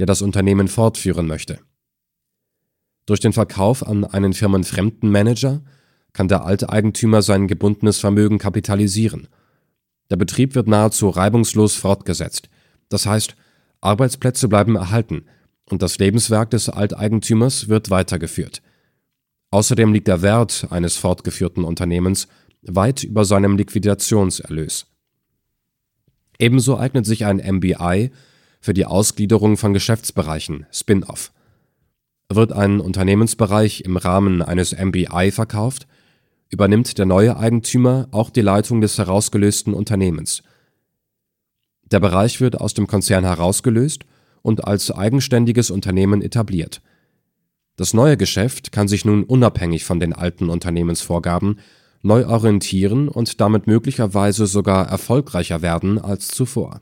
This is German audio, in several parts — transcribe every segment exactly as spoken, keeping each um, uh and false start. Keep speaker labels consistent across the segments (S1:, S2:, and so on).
S1: der das Unternehmen fortführen möchte. Durch den Verkauf an einen firmenfremden Manager kann der Alteigentümer sein gebundenes Vermögen kapitalisieren. Der Betrieb wird nahezu reibungslos fortgesetzt. Das heißt, Arbeitsplätze bleiben erhalten und das Lebenswerk des Alteigentümers wird weitergeführt. Außerdem liegt der Wert eines fortgeführten Unternehmens weit über seinem Liquidationserlös. Ebenso eignet sich ein M B I für die Ausgliederung von Geschäftsbereichen, Spin-off. Wird ein Unternehmensbereich im Rahmen eines M B I verkauft, übernimmt der neue Eigentümer auch die Leitung des herausgelösten Unternehmens. Der Bereich wird aus dem Konzern herausgelöst und als eigenständiges Unternehmen etabliert. Das neue Geschäft kann sich nun unabhängig von den alten Unternehmensvorgaben neu orientieren und damit möglicherweise sogar erfolgreicher werden als zuvor.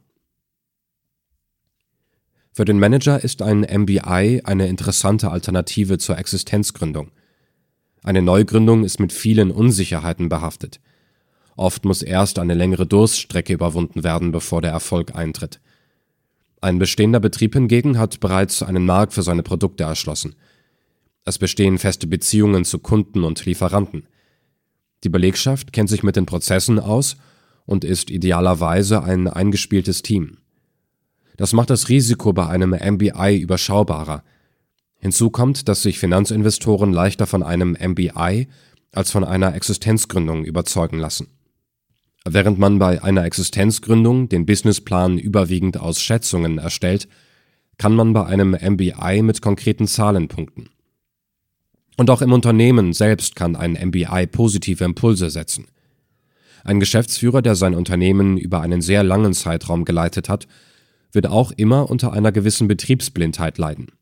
S1: Für den Manager ist ein M B I eine interessante Alternative zur Existenzgründung. Eine Neugründung ist mit vielen Unsicherheiten behaftet. Oft muss erst eine längere Durststrecke überwunden werden, bevor der Erfolg eintritt. Ein bestehender Betrieb hingegen hat bereits einen Markt für seine Produkte erschlossen. Es bestehen feste Beziehungen zu Kunden und Lieferanten. Die Belegschaft kennt sich mit den Prozessen aus und ist idealerweise ein eingespieltes Team. Das macht das Risiko bei einem M B I überschaubarer. Hinzu kommt, dass sich Finanzinvestoren leichter von einem M B I als von einer Existenzgründung überzeugen lassen. Während man bei einer Existenzgründung den Businessplan überwiegend aus Schätzungen erstellt, kann man bei einem M B I mit konkreten Zahlen punkten. Und auch im Unternehmen selbst kann ein M B I positive Impulse setzen. Ein Geschäftsführer, der sein Unternehmen über einen sehr langen Zeitraum geleitet hat, wird auch immer unter einer gewissen Betriebsblindheit leiden.